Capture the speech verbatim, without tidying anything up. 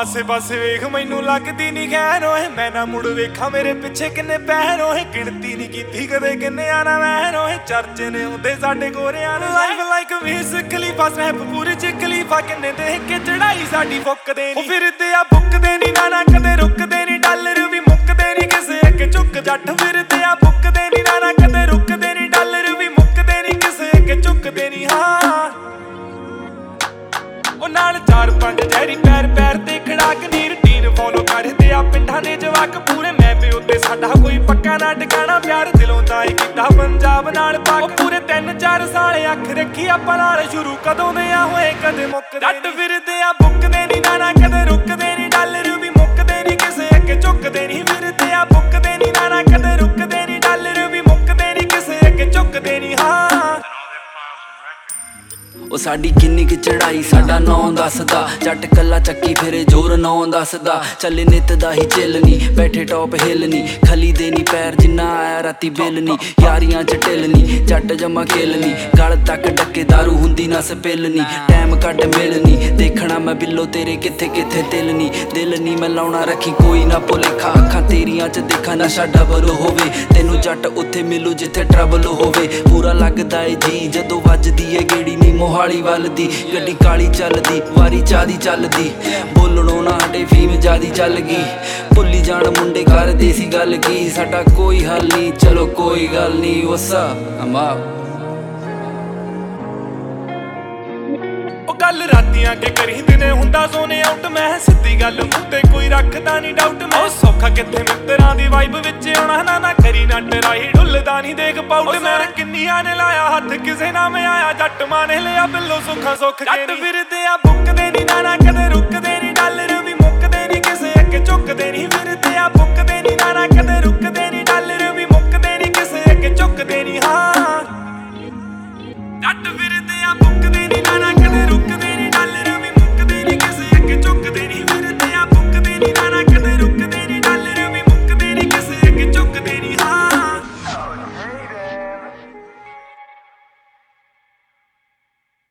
आसे पासे वेख मैनू लगदी नी खैर ओए मैं ना मुड़ वेखा मेरे पिछे किन्ने पैर ओए गिणती नी कीती कदे किन्ने आना मैं ओए चर्चे ने हुंदे साडे गोरियां नूं लाइफ लाइक वीस खलीफा स्नैप पूरे च खलीफा किन्ने देख के चढ़ाई साडी फुकदे नी फिरदे आ बुकदे नी ना ना कदे रुकदे नी डॉलर भी मुकदे नी किसे अगे झुक जट फिरदे आ बुकदे नी ना ना कदे रुकदे नी डॉलर भी मुकदे नी किसे अगे झुकदे नी हाँ ਉਹ ਨਾਲ ਚਾਰ ਪੰਜ ਜੈਰੀ ਪੈਰ ਪੈਰ ਤੇ ਖੜਾ ਕੇ ਨੀ ਰੂਟੀਨ ਫੋਲੋ ਕਰਦੇ ਆ ਪਿੰਡਾਂ ਦੇ ਜਵਾਕ ਪੂਰੇ ਮੈਪ ਉੱਤੇ ਸਾਡਾ ਕੋਈ ਪੱਕਾ ਨਾ ਟਿਕਾਣਾ ਪਿਆਰ ਦਿਲੋਂ ਤਾਂ ਹੀ ਕੀਤਾ ਪੰਜਾਬ ਨਾਲ ਪਾਕ ਪੂਰੇ ਤਿੰਨ ਚਾਰ ਸਾਲ ਅੱਖ ਰੱਖੀ ਆਪਾਂ ਨਾਲ ਸ਼ੁਰੂ ਕਦੋਂ ਦੇ ਆ ਹੋਏ ਕਦੇ ਮੁੱਕਦੇ ਜੱਟ ਫਿਰਦੇ ਆ ਬੁੱਕਦੇ ਨੀ ਨਾ ਨਾ ਕਦੇ ਰੁਕਦੇ ਨੀ ਡਾਲਰ ਵੀ ਮੁੱਕਦੇ ਨੀ ਕਿਸੇ ਅੱਗੇ ਝੁਕਦੇ ਨੀ ਫਿਰਦੇ ਆ ਬੁੱਕਦੇ ਨੀ ਨਾ ਨਾ ਕਦੇ ਰੁਕਦੇ ਨੀ ਡਾਲਰ ਵੀ ਮੁੱਕਦੇ ਨੀ ਕਿਸੇ ਅੱਗੇ ਝੁਕਦੇ ਨੀ ਹਾਂ ਉਹ ਸਾਡੀ ਕਿੰਨੀ ਕਿ ਚੜਾਈ ਸਾਡਾ ਨੌਂ ਦੱਸਦਾ ਜੱਟ ਕੱਲਾ ਚੱਕੀ ਫਿਰੇ ਜ਼ੋਰ ਨੌਂ ਦੱਸਦਾ ਚੱਲੇ ਨਿੱਤ ਦਾ ਹੀ ਚੱਲਣੀ ਬੈਠੇ ਟੌਪ ਹਿੱਲਣੀ ਖਲੀ ਦੇ ਨੀ ਪੈਰ ਜਿੰਨਾ ਆਇਆ ਰਾਤੀ ਬਿੱਲਣੀ ਯਾਰੀਆਂ ਚ ਢਿੱਲਣੀ ਜੱਟ ਜਮਾ ਖੇਲਣੀ ਗਲ ਤੱਕ ਡੱਕੇ ਦਾਰੂ ਹੁੰਦੀ ਨਾ ਸਪਿੱਲਣੀ ਟਾਈਮ ਕੱਢ ਮਿਲਣੀ ਦੇਖਣਾ ਮੈਂ ਬਿੱਲੋ ਤੇਰੇ ਕਿੱਥੇ ਕਿੱਥੇ ਦਿਲਣੀ ਦਿਲ ਨੀ ਮੈਂ ਲਾਉਣਾ ਰੱਖੀ ਕੋਈ ਨਾ ਭੁਲੇਖਾ ਅੱਖਾਂ ਤੇਰੀਆਂ ਚ ਦੇਖਾਂ ਨਸ਼ਾ ਡਬਲ ਹੋਵੇ ਤੈਨੂੰ ਜੱਟ ਉੱਥੇ ਮਿਲੂ ਜਿੱਥੇ ਟਰਬਲ ਹੋਵੇ ਪੂਰਾ ਲੱਗਦਾ ਏ ਜੀ ਜਦੋਂ ਵੱਜਦੀ ਏ ਗੇੜੀ ਨੀ ਮੋਹਾਲੀ ਵੱਲ ਦੀ ਗੱਡੀ ਕਾਲੀ ਚੱਲਦੀ ਵਾਰੀ ਚਾਦੀ ਚੱਲਦੀ ਬੋਲਣੋਂ ਨਾ ਹਟੇ ਫੀਮ ਜਿਆਦੀ ਚੱਲ ਗਈ ਭੁੱਲੀ ਜਾਣ ਮੁੰਡੇ ਕਰਦੇ ਸੀ ਗੱਲ ਕੀ ਸਾਡਾ ਕੋਈ ਹੱਲ ਨਹੀਂ ਚਲੋ ਕੋਈ ਗੱਲ ਨਹੀਂ ਵਸਾ ਅਮਾ ਉਹ ਗੱਲ ਰਾਤੀਆਂ ਕੇ ਕਰੀ ਦਿਨੇ ਹੁੰਦਾ ਸੋਨੇ ਆਊਟ ਮੈਂ ਸਿੱਧੀ ਗੱਲ ਮੂੰਹ ਤੇ ਕੋਈ ਰੱਖਦਾ ਨਹੀਂ ਡਾਊਟ ਮੈਂ ਸੌਖਾ ਕਿੱਥੇ ਮਿੱਤਰਾਂ ਦੀ ਵਾਈਬ ਵਿੱਚ ਆਉਣਾ ਨਾ ਨਾ ਕਰੀ ਨਾ ਟਰਾਈ ਢੁੱਲਦਾ ਨਹੀਂ ਦੇਖ ਪਾਉਟ ਮੈਂ ਕਿੰਨੀਆਂ ਨੇ ਲਾਇਆ ਹੱਥ ਕਿਸੇ ਨਾ ਮੈਂ ਆਇਆ ਜੱਟ ਮਾਨੇ ਲਿਆ ਬਿੱਲੋ ਸੁੱਖਾ ਸੁੱਖ ਜੱਟ ਫਿਰਦੇ ਆ ਬੁੱਕਦੇ ਨੀ